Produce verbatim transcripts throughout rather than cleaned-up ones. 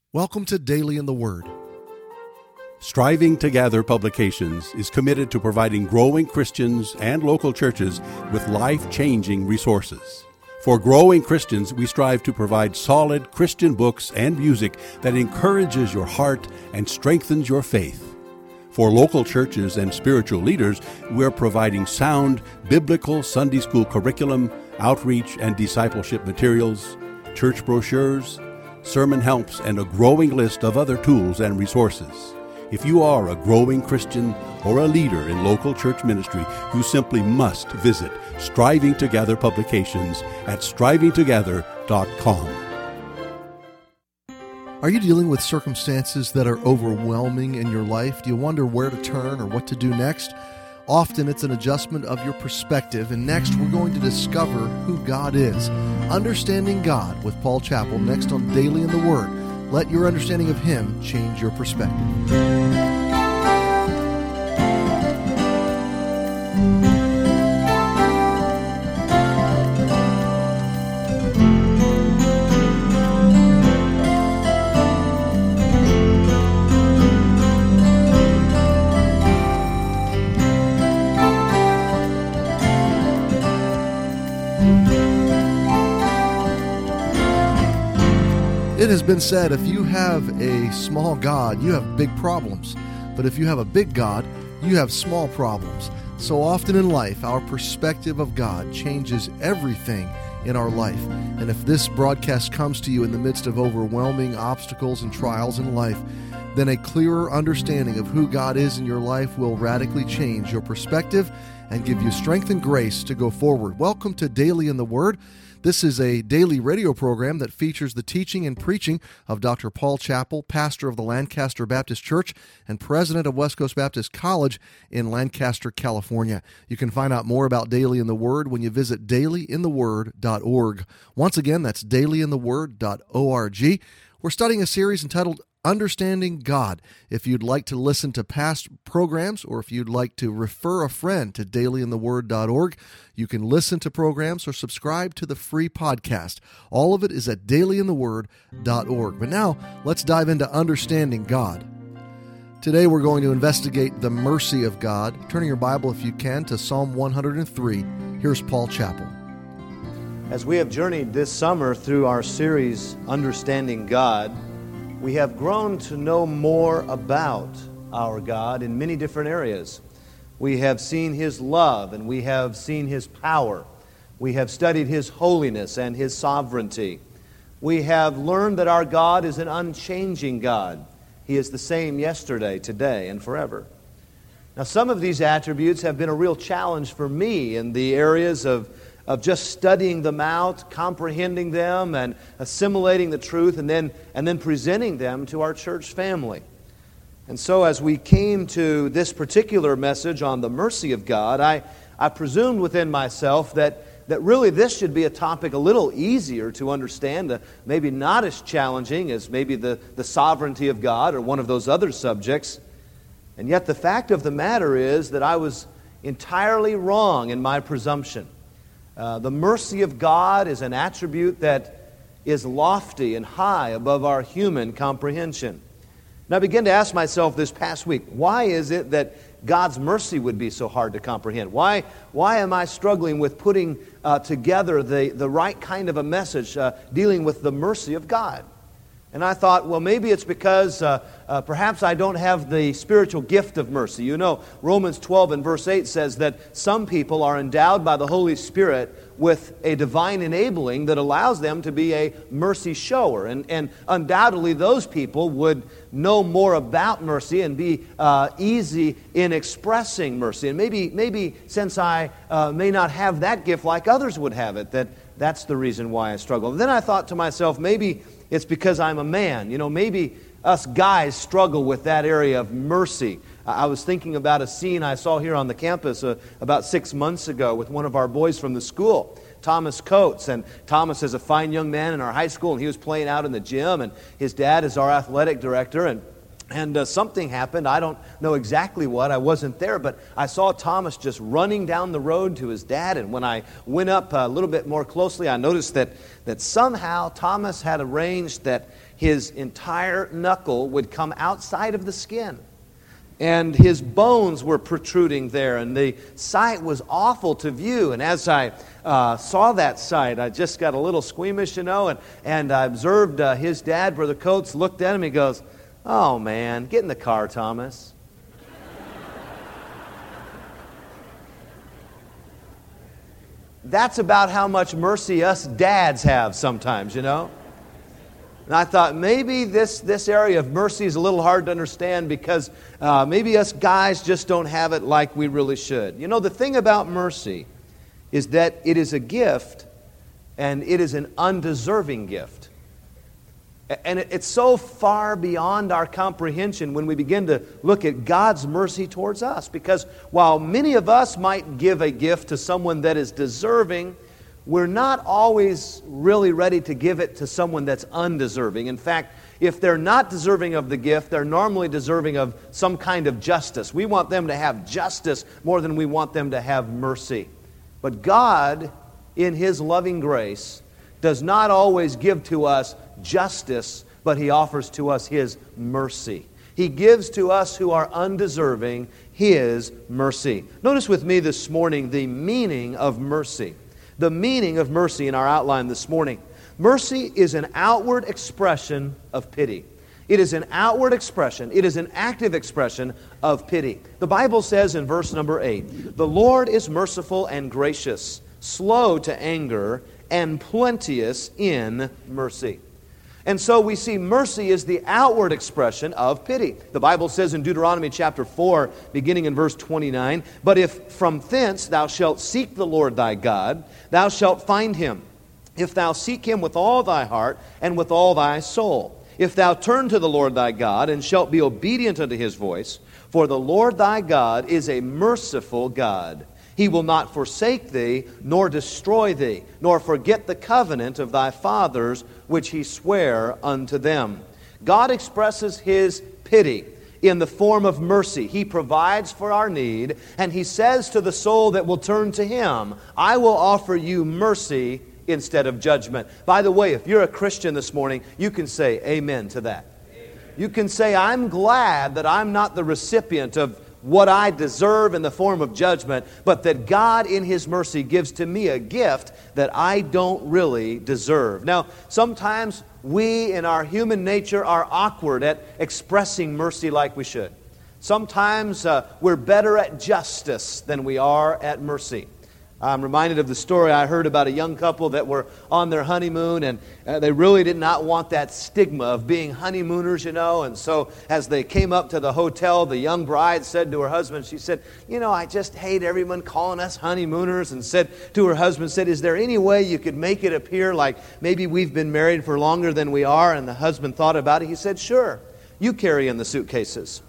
Welcome to Daily in the Word. Striving to Gather Publications is committed to providing growing Christians and local churches with life-changing resources. For growing Christians, we strive to provide solid Christian books and music that encourages your heart and strengthens your faith. For local churches and spiritual leaders, we're providing sound biblical Sunday school curriculum, outreach and discipleship materials, church brochures, sermon helps, and a growing list of other tools and resources. If you are a growing Christian or a leader in local church ministry, you simply must visit Striving to Gather Publications at striving to gather dot com. Are you dealing with circumstances that are overwhelming in your life? Do you wonder where to turn or what to do next? Often it's an adjustment of your perspective, and next we're going to discover who God is. Understanding God with Paul Chappell, next on Daily in the Word. Let your understanding of Him change your perspective. It has been said, if you have a small God, you have big problems. But if you have a big God, you have small problems. So often in life, our perspective of God changes everything in our life. And if this broadcast comes to you in the midst of overwhelming obstacles and trials in life, then a clearer understanding of who God is in your life will radically change your perspective and give you strength and grace to go forward. Welcome to Daily in the Word. This is a daily radio program that features the teaching and preaching of Doctor Paul Chappell, pastor of the Lancaster Baptist Church and president of West Coast Baptist College in Lancaster, California. You can find out more about Daily in the Word when you visit daily in the word dot org. Once again, that's daily in the word dot org. We're studying a series entitled Understanding God. If you'd like to listen to past programs or if you'd like to refer a friend to daily in the word dot org, you can listen to programs or subscribe to the free podcast. All of it is at daily in the word dot org. But now, let's dive into Understanding God. Today we're going to investigate the mercy of God. Turning your Bible, if you can, to Psalm one hundred three. Here's Paul Chappell. As we have journeyed this summer through our series, Understanding God, we have grown to know more about our God in many different areas. We have seen His love and we have seen His power. We have studied His holiness and His sovereignty. We have learned that our God is an unchanging God. He is the same yesterday, today, and forever. Now, some of these attributes have been a real challenge for me in the areas of of just studying them out, comprehending them, and assimilating the truth, and then and then presenting them to our church family. And so as we came to this particular message on the mercy of God, I, I presumed within myself that, that really this should be a topic a little easier to understand, uh, maybe not as challenging as maybe the, the sovereignty of God or one of those other subjects. And yet the fact of the matter is that I was entirely wrong in my presumption. Uh, the mercy of God is an attribute that is lofty and high above our human comprehension. And I began to ask myself this past week, why is it that God's mercy would be so hard to comprehend? Why, why am I struggling with putting uh, together the, the right kind of a message uh, dealing with the mercy of God? And I thought, well, maybe it's because uh, uh, perhaps I don't have the spiritual gift of mercy. You know, Romans twelve and verse eight says that some people are endowed by the Holy Spirit with a divine enabling that allows them to be a mercy shower. And, and undoubtedly those people would know more about mercy and be uh, easy in expressing mercy. And maybe, maybe since I uh, may not have that gift like others would have it, that that's the reason why I struggle. And then I thought to myself, maybe it's because I'm a man. You know, maybe us guys struggle with that area of mercy. I was thinking about a scene I saw here on the campus uh, about six months ago with one of our boys from the school, Thomas Coates. And Thomas is a fine young man in our high school, and he was playing out in the gym, and his dad is our athletic director, and And uh, something happened. I don't know exactly what. I wasn't there, but I saw Thomas just running down the road to his dad. And when I went up a little bit more closely, I noticed that, that somehow Thomas had arranged that his entire knuckle would come outside of the skin. And his bones were protruding there, and the sight was awful to view. And as I uh, saw that sight, I just got a little squeamish, you know, and, and I observed uh, his dad, Brother Coates, looked at him, he goes, "Oh man, get in the car, Thomas." That's about how much mercy us dads have sometimes, you know. And I thought maybe this, this area of mercy is a little hard to understand because uh, maybe us guys just don't have it like we really should. You know, the thing about mercy is that it is a gift, and it is an undeserving gift. And it's so far beyond our comprehension when we begin to look at God's mercy towards us. Because while many of us might give a gift to someone that is deserving, we're not always really ready to give it to someone that's undeserving. In fact, if they're not deserving of the gift, they're normally deserving of some kind of justice. We want them to have justice more than we want them to have mercy. But God, in His loving grace, does not always give to us justice, but He offers to us His mercy. He gives to us who are undeserving His mercy. Notice with me this morning the meaning of mercy. The meaning of mercy in our outline this morning. Mercy is an outward expression of pity. It is an outward expression. It is an active expression of pity. The Bible says in verse number eight, "The Lord is merciful and gracious, slow to anger, and plenteous in mercy." And so we see mercy is the outward expression of pity. The Bible says in Deuteronomy chapter four, beginning in verse twenty-nine, "But if from thence thou shalt seek the Lord thy God, thou shalt find Him, if thou seek Him with all thy heart and with all thy soul. If thou turn to the Lord thy God, and shalt be obedient unto His voice, for the Lord thy God is a merciful God. He will not forsake thee, nor destroy thee, nor forget the covenant of thy fathers, which He sware unto them." God expresses His pity in the form of mercy. He provides for our need, and He says to the soul that will turn to Him, "I will offer you mercy instead of judgment." By the way, if you're a Christian this morning, you can say amen to that. You can say, "I'm glad that I'm not the recipient of what I deserve in the form of judgment, but that God in His mercy gives to me a gift that I don't really deserve." Now, sometimes we in our human nature are awkward at expressing mercy like we should. Sometimes uh, we're better at justice than we are at mercy. I'm reminded of the story I heard about a young couple that were on their honeymoon, and uh, they really did not want that stigma of being honeymooners, you know. And so as they came up to the hotel, the young bride said to her husband, she said, "You know, I just hate everyone calling us honeymooners," and said to her husband, said, "Is there any way you could make it appear like maybe we've been married for longer than we are?" And the husband thought about it. He said, "Sure, you carry in the suitcases."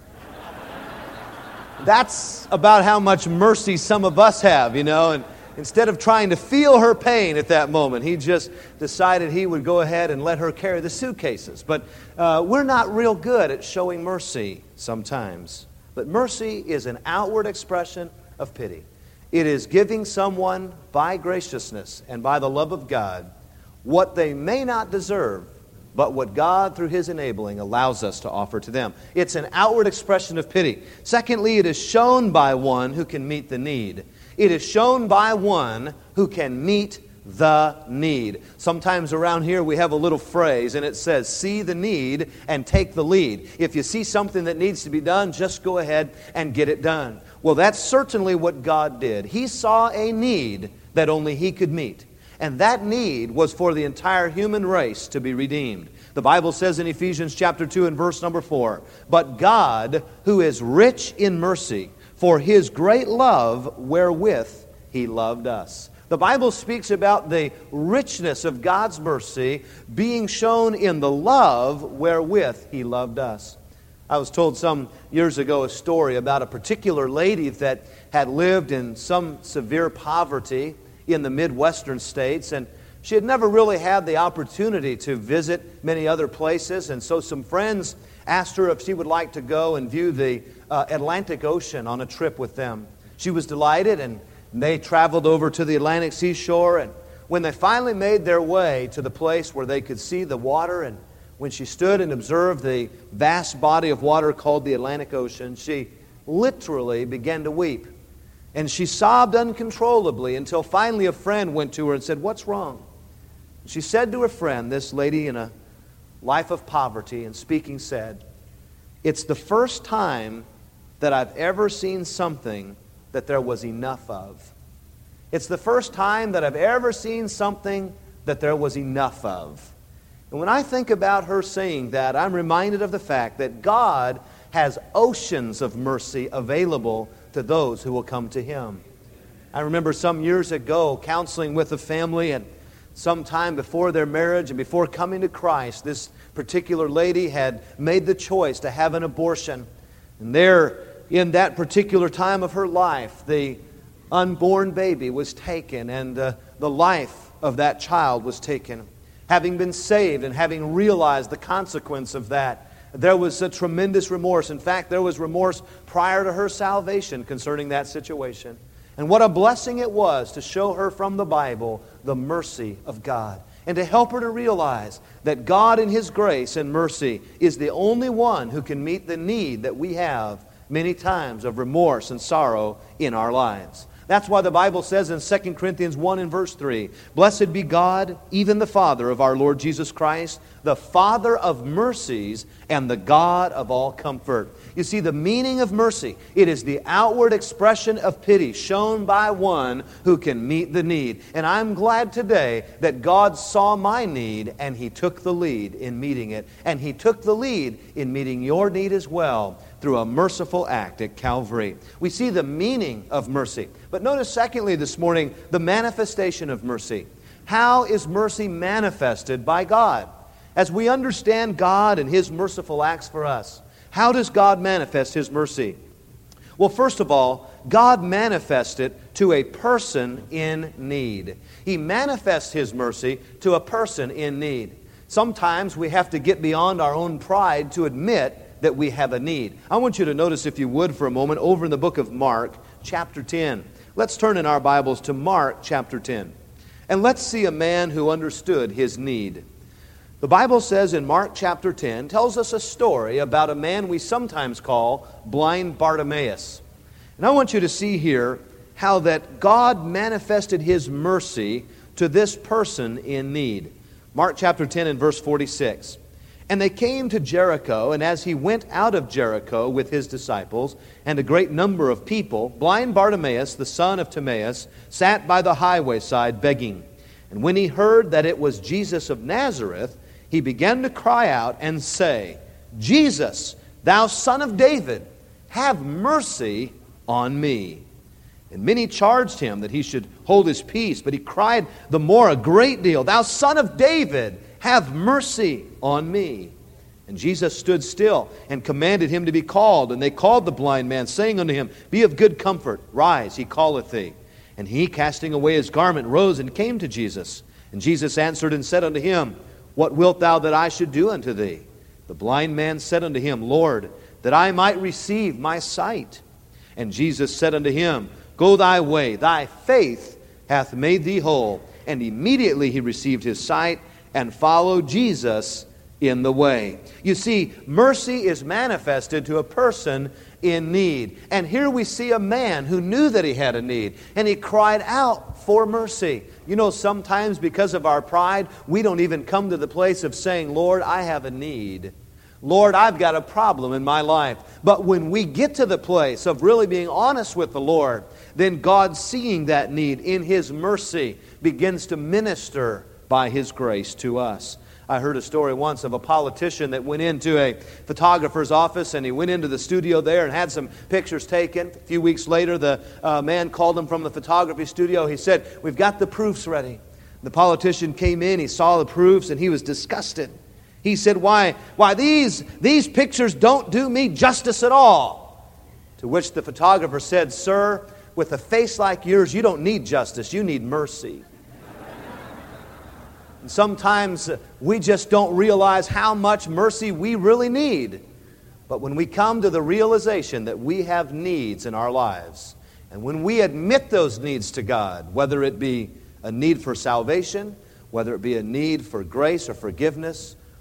That's about how much mercy some of us have, you know. And instead of trying to feel her pain at that moment, he just decided he would go ahead and let her carry the suitcases. But uh, we're not real good at showing mercy sometimes. But mercy is an outward expression of pity. It is giving someone by graciousness and by the love of God what they may not deserve, but what God, through His enabling, allows us to offer to them. It's an outward expression of pity. Secondly, it is shown by one who can meet the need. It is shown by one who can meet the need. Sometimes around here we have a little phrase, and it says, "See the need and take the lead." If you see something that needs to be done, just go ahead and get it done. Well, that's certainly what God did. He saw a need that only He could meet. And that need was for the entire human race to be redeemed. The Bible says in Ephesians chapter two and verse number four, "But God, who is rich in mercy, for His great love wherewith He loved us." The Bible speaks about the richness of God's mercy being shown in the love wherewith He loved us. I was told some years ago a story about a particular lady that had lived in some severe poverty in the Midwestern states, and she had never really had the opportunity to visit many other places, and so some friends asked her if she would like to go and view the uh, Atlantic Ocean on a trip with them. She was delighted, and they traveled over to the Atlantic seashore, and when they finally made their way to the place where they could see the water and when she stood and observed the vast body of water called the Atlantic Ocean, she literally began to weep. And she sobbed uncontrollably until finally a friend went to her and said, "What's wrong?" She said to her friend, this lady in a life of poverty, and speaking said, "It's the first time that I've ever seen something that there was enough of. It's the first time that I've ever seen something that there was enough of." And when I think about her saying that, I'm reminded of the fact that God has oceans of mercy available to those who will come to Him. I remember some years ago counseling with a family, and sometime before their marriage and before coming to Christ, this particular lady had made the choice to have an abortion. And there, in that particular time of her life, the unborn baby was taken, and uh, the life of that child was taken. Having been saved and having realized the consequence of that, there was a tremendous remorse. In fact, there was remorse prior to her salvation concerning that situation. And what a blessing it was to show her from the Bible the mercy of God, and to help her to realize that God in His grace and mercy is the only one who can meet the need that we have many times of remorse and sorrow in our lives. That's why the Bible says in Second Corinthians one and verse three, "Blessed be God, even the Father of our Lord Jesus Christ, the Father of mercies and the God of all comfort." You see, the meaning of mercy, it is the outward expression of pity shown by one who can meet the need. And I'm glad today that God saw my need and He took the lead in meeting it. And He took the lead in meeting your need as well through a merciful act at Calvary. We see the meaning of mercy. But notice secondly this morning, the manifestation of mercy. How is mercy manifested by God? As we understand God and His merciful acts for us, how does God manifest His mercy? Well, first of all, God manifests it to a person in need. He manifests His mercy to a person in need. Sometimes we have to get beyond our own pride to admit that we have a need. I want you to notice, if you would, for a moment, over in the book of Mark, chapter ten. Let's turn in our Bibles to Mark, chapter ten. And let's see a man who understood his need. The Bible says in Mark chapter ten, tells us a story about a man we sometimes call blind Bartimaeus. And I want you to see here how that God manifested His mercy to this person in need. Mark chapter ten and verse forty-six. "And they came to Jericho, and as He went out of Jericho with His disciples and a great number of people, blind Bartimaeus, the son of Timaeus, sat by the highway side begging. And when he heard that it was Jesus of Nazareth, he began to cry out and say, 'Jesus, thou son of David, have mercy on me.' And many charged him that he should hold his peace, but he cried the more a great deal, 'Thou son of David, have mercy on me.' And Jesus stood still and commanded him to be called. And they called the blind man, saying unto him, 'Be of good comfort, rise, he calleth thee.' And he, casting away his garment, rose and came to Jesus. And Jesus answered and said unto him, 'What wilt thou that I should do unto thee?' The blind man said unto him, 'Lord, that I might receive my sight.' And Jesus said unto him, 'Go thy way, thy faith hath made thee whole.' And immediately he received his sight and followed Jesus in the way." You see, mercy is manifested to a person in need. And here we see a man who knew that he had a need, and he cried out for mercy. You know, sometimes because of our pride, we don't even come to the place of saying, "Lord, I have a need. Lord, I've got a problem in my life." But when we get to the place of really being honest with the Lord, then God, seeing that need in His mercy, begins to minister by His grace to us. I heard a story once of a politician that went into a photographer's office, and he went into the studio there and had some pictures taken. A few weeks later, the uh, man called him from the photography studio. He said, "We've got the proofs ready." The politician came in, he saw the proofs, and he was disgusted. He said, why, why these, these pictures don't do me justice at all." To which the photographer said, "Sir, with a face like yours, you don't need justice, you need mercy." And sometimes we just don't realize how much mercy we really need. But when we come to the realization that we have needs in our lives, and when we admit those needs to God, whether it be a need for salvation, whether it be a need for grace or forgiveness,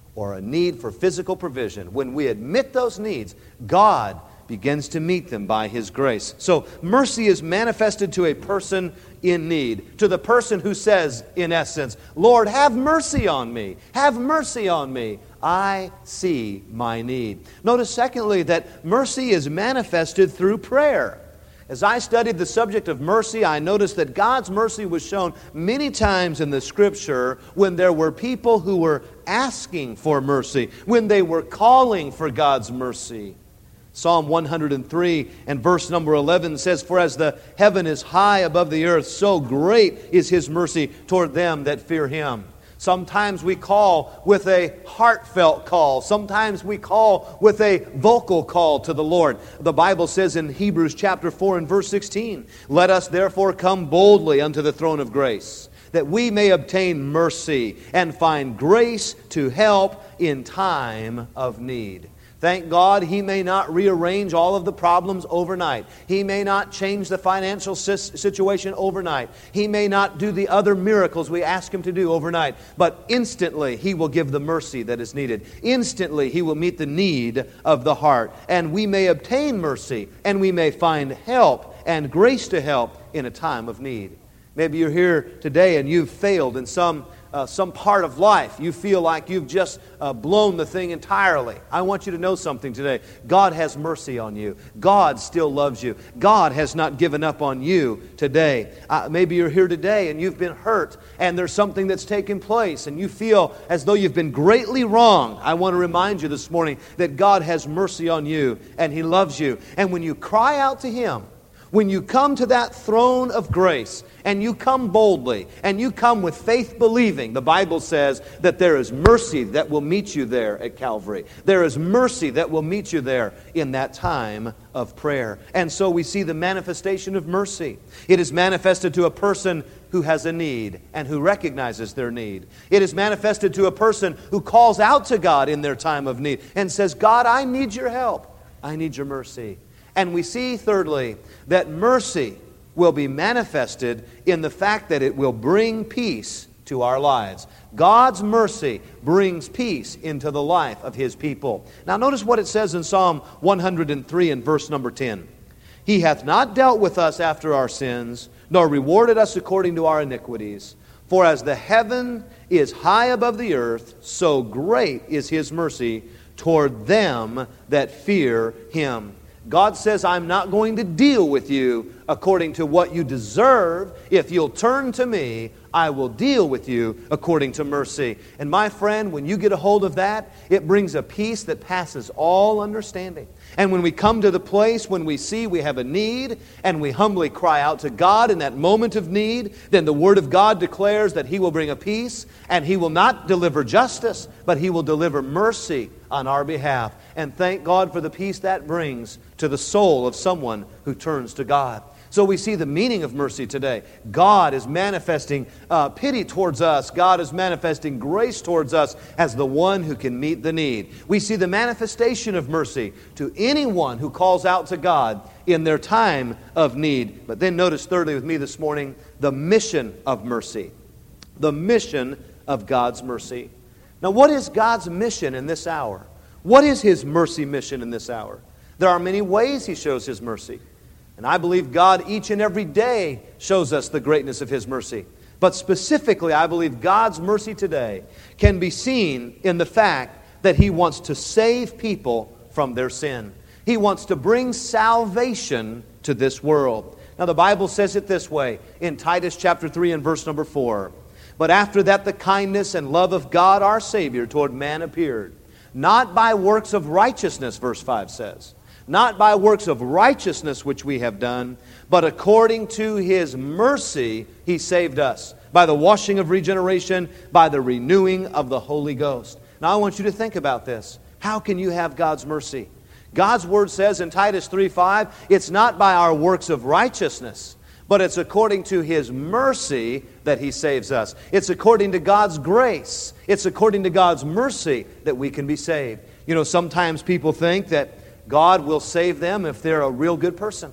or a need for physical provision, when we admit those needs, God begins to meet them by His grace. So mercy is manifested to a person in need, to the person who says, in essence, Lord, have mercy on me. Have mercy on me. I see my need. Notice, secondly, that mercy is manifested through prayer. As I studied the subject of mercy, I noticed that God's mercy was shown many times in the Scripture when there were people who were asking for mercy, when they were calling for God's mercy. Psalm one hundred three and verse number eleven says, For as the heaven is high above the earth, so great is His mercy toward them that fear Him. Sometimes we call with a heartfelt call. Sometimes we call with a vocal call to the Lord. The Bible says in Hebrews chapter four and verse sixteen, Let us therefore come boldly unto the throne of grace, that we may obtain mercy and find grace to help in time of need. Thank God He may not rearrange all of the problems overnight. He may not change the financial situation overnight. He may not do the other miracles we ask Him to do overnight. But instantly He will give the mercy that is needed. Instantly He will meet the need of the heart. And we may obtain mercy, and we may find help and grace to help in a time of need. Maybe you're here today and you've failed in some Uh, some part of life. You feel like you've just uh, blown the thing entirely. I want you to know something today. God has mercy on you. God still loves you. God has not given up on you today. Uh, maybe you're here today and you've been hurt and there's something that's taken place and you feel as though you've been greatly wrong. I want to remind you this morning that God has mercy on you and He loves you. And when you cry out to Him, when you come to that throne of grace and you come boldly and you come with faith believing, the Bible says that there is mercy that will meet you there at Calvary. There is mercy that will meet you there in that time of prayer. And so we see the manifestation of mercy. It is manifested to a person who has a need and who recognizes their need. It is manifested to a person who calls out to God in their time of need and says, God, I need your help. I need your mercy. And we see, thirdly, that mercy will be manifested in the fact that it will bring peace to our lives. God's mercy brings peace into the life of His people. Now notice what it says in Psalm one hundred three and verse number ten. He hath not dealt with us after our sins, nor rewarded us according to our iniquities. For as the heaven is high above the earth, so great is His mercy toward them that fear Him. God says, I'm not going to deal with you according to what you deserve. If you'll turn to me, I will deal with you according to mercy. And my friend, when you get a hold of that, it brings a peace that passes all understanding. And when we come to the place when we see we have a need and we humbly cry out to God in that moment of need, then the Word of God declares that He will bring a peace and He will not deliver justice, but He will deliver mercy on our behalf. And thank God for the peace that brings to the soul of someone who turns to God. So we see the meaning of mercy today. God is manifesting uh, pity towards us. God is manifesting grace towards us as the one who can meet the need. We see the manifestation of mercy to anyone who calls out to God in their time of need. But then notice thirdly with me this morning, the mission of mercy. The mission of God's mercy. Now what is God's mission in this hour? What is His mercy mission in this hour? There are many ways He shows His mercy. And I believe God each and every day shows us the greatness of His mercy. But specifically, I believe God's mercy today can be seen in the fact that He wants to save people from their sin. He wants to bring salvation to this world. Now the Bible says it this way in Titus chapter three and verse number four. But after that the kindness and love of God our Savior toward man appeared, not by works of righteousness, verse five says, not by works of righteousness which we have done, but according to His mercy He saved us, by the washing of regeneration, by the renewing of the Holy Ghost. Now I want you to think about this. How can you have God's mercy? God's Word says in Titus three five, it's not by our works of righteousness, but it's according to His mercy that He saves us. It's according to God's grace. It's according to God's mercy that we can be saved. You know, sometimes people think that God will save them if they're a real good person.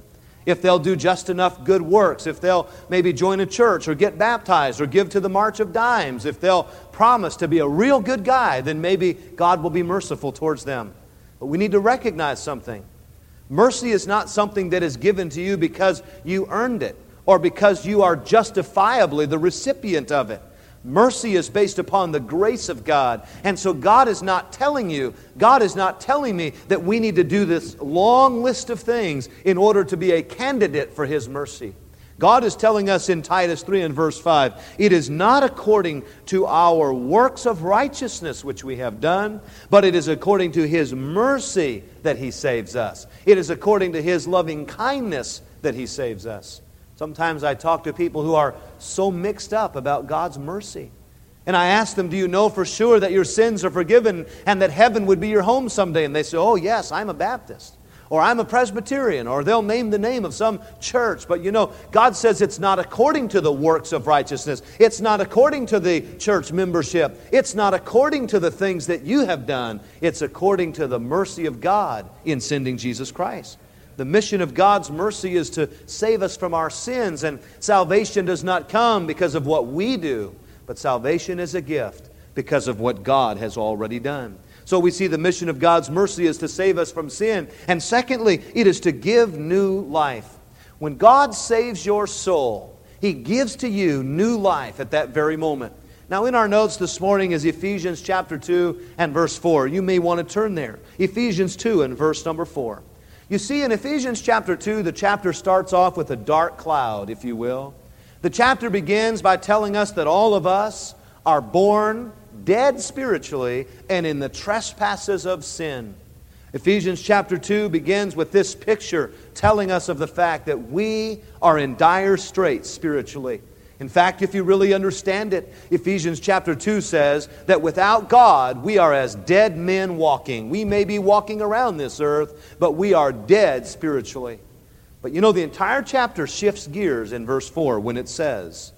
if they'll do just enough good works, if they'll maybe join a church or get baptized or give to the March of Dimes, if they'll promise to be a real good guy, then maybe God will be merciful towards them. But we need to recognize something. Mercy is not something that is given to you because you earned it or because you are justifiably the recipient of it. Mercy is based upon the grace of God. And so God is not telling you, God is not telling me that we need to do this long list of things in order to be a candidate for His mercy. God is telling us in Titus three and verse five, it is not according to our works of righteousness which we have done, but it is according to His mercy that He saves us. It is according to His loving kindness that He saves us. Sometimes I talk to people who are so mixed up about God's mercy. And I ask them, do you know for sure that your sins are forgiven and that heaven would be your home someday? And they say, oh yes, I'm a Baptist. Or I'm a Presbyterian. Or they'll name the name of some church. But you know, God says it's not according to the works of righteousness. It's not according to the church membership. It's not according to the things that you have done. It's according to the mercy of God in sending Jesus Christ. The mission of God's mercy is to save us from our sins, and salvation does not come because of what we do, but salvation is a gift because of what God has already done. So we see the mission of God's mercy is to save us from sin, and secondly, it is to give new life. When God saves your soul, He gives to you new life at that very moment. Now in our notes this morning is Ephesians chapter two and verse four. You may want to turn there. Ephesians two and verse number four. You see, in Ephesians chapter two, the chapter starts off with a dark cloud, if you will. The chapter begins by telling us that all of us are born dead spiritually and in the trespasses of sin. Ephesians chapter two begins with this picture telling us of the fact that we are in dire straits spiritually. In fact, if you really understand it, Ephesians chapter two says that without God, we are as dead men walking. We may be walking around this earth, but we are dead spiritually. But you know, the entire chapter shifts gears in verse four when it says,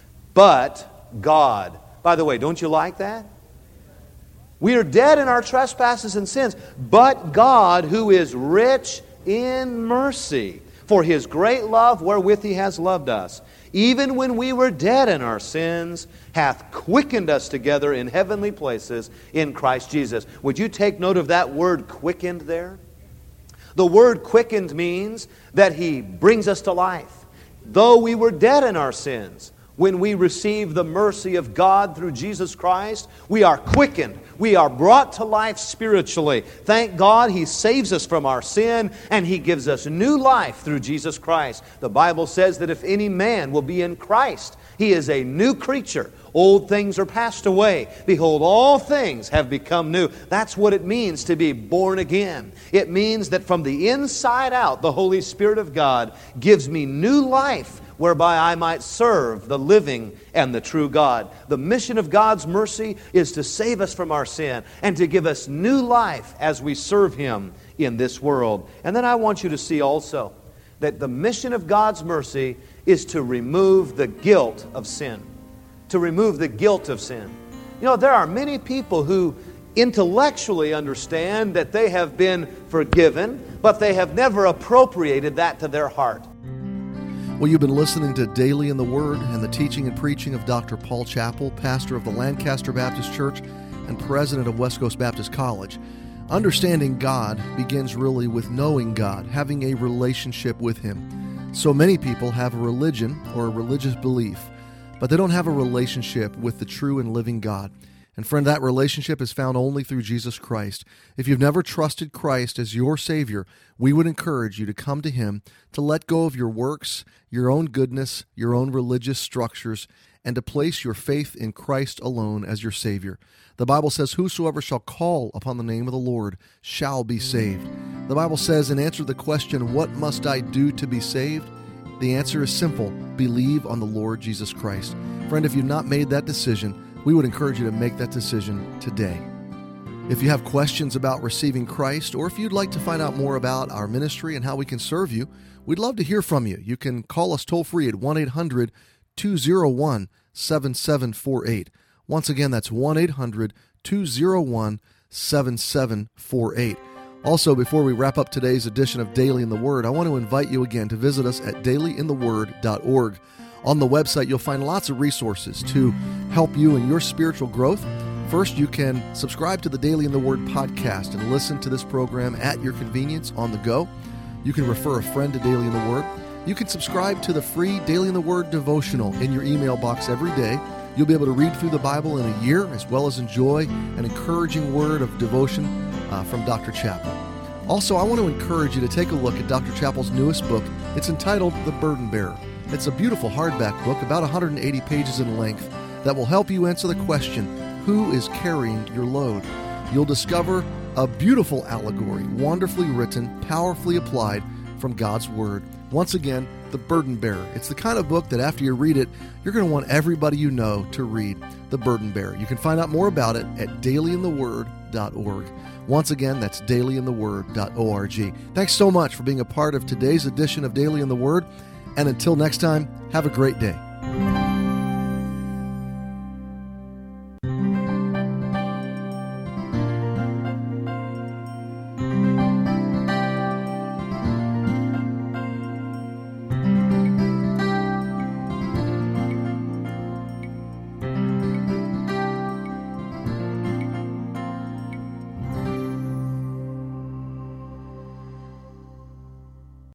but God. By the way, don't you like that? We are dead in our trespasses and sins, but God, who is rich in mercy, for His great love wherewith He has loved us, even when we were dead in our sins, hath quickened us together in heavenly places in Christ Jesus. Would you take note of that word quickened there? The word quickened means that He brings us to life. Though we were dead in our sins, when we receive the mercy of God through Jesus Christ, we are quickened. We are brought to life spiritually. Thank God He saves us from our sin and He gives us new life through Jesus Christ. The Bible says that if any man will be in Christ, he is a new creature. Old things are passed away. Behold, all things have become new. That's what it means to be born again. It means that from the inside out, the Holy Spirit of God gives me new life, whereby I might serve the living and the true God. The mission of God's mercy is to save us from our sin and to give us new life as we serve Him in this world. And then I want you to see also that the mission of God's mercy is to remove the guilt of sin. To remove the guilt of sin. You know, there are many people who intellectually understand that they have been forgiven, but they have never appropriated that to their heart. Well, you've been listening to Daily in the Word and the teaching and preaching of Doctor Paul Chappell, pastor of the Lancaster Baptist Church and president of West Coast Baptist College. Understanding God begins really with knowing God, having a relationship with Him. So many people have a religion or a religious belief, but they don't have a relationship with the true and living God. And friend, that relationship is found only through Jesus Christ. If you've never trusted Christ as your Savior, we would encourage you to come to Him, to let go of your works, your own goodness, your own religious structures, and to place your faith in Christ alone as your Savior. The Bible says, whosoever shall call upon the name of the Lord shall be saved. The Bible says, in answer to the question, what must I do to be saved? The answer is simple, believe on the Lord Jesus Christ. Friend, if you've not made that decision, we would encourage you to make that decision today. If you have questions about receiving Christ, or if you'd like to find out more about our ministry and how we can serve you, we'd love to hear from you. You can call us toll-free at one eight hundred two oh one seven seven four eight. Once again, that's one eight hundred two oh one seven seven four eight. Also, before we wrap up today's edition of Daily in the Word, I want to invite you again to visit us at daily in the word dot org. On the website, you'll find lots of resources to help you in your spiritual growth. First, you can subscribe to the Daily in the Word podcast and listen to this program at your convenience on the go. You can refer a friend to Daily in the Word. You can subscribe to the free Daily in the Word devotional in your email box every day. You'll be able to read through the Bible in a year, as well as enjoy an encouraging word of devotion uh, from Doctor Chappell. Also, I want to encourage you to take a look at Doctor Chappell's newest book. It's entitled The Burden Bearer. It's a beautiful hardback book, about one hundred eighty pages in length, that will help you answer the question, who is carrying your load? You'll discover a beautiful allegory, wonderfully written, powerfully applied from God's Word. Once again, The Burden Bearer. It's the kind of book that after you read it, you're going to want everybody you know to read The Burden Bearer. You can find out more about it at daily in the word dot org. Once again, that's daily in the word dot org. Thanks so much for being a part of today's edition of Daily in the Word. And until next time, have a great day.